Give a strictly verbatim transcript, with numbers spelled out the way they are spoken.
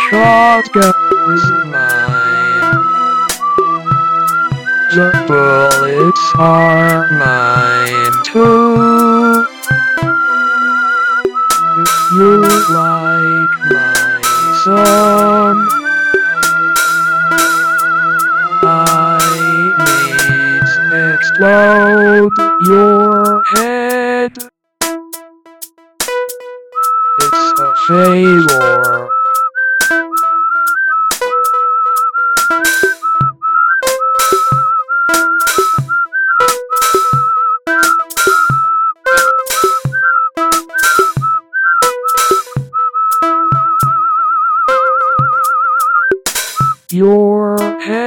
shotgun is mine. The bullets are mine too. If you like my song, I may explode your head. It's a favor. Your head.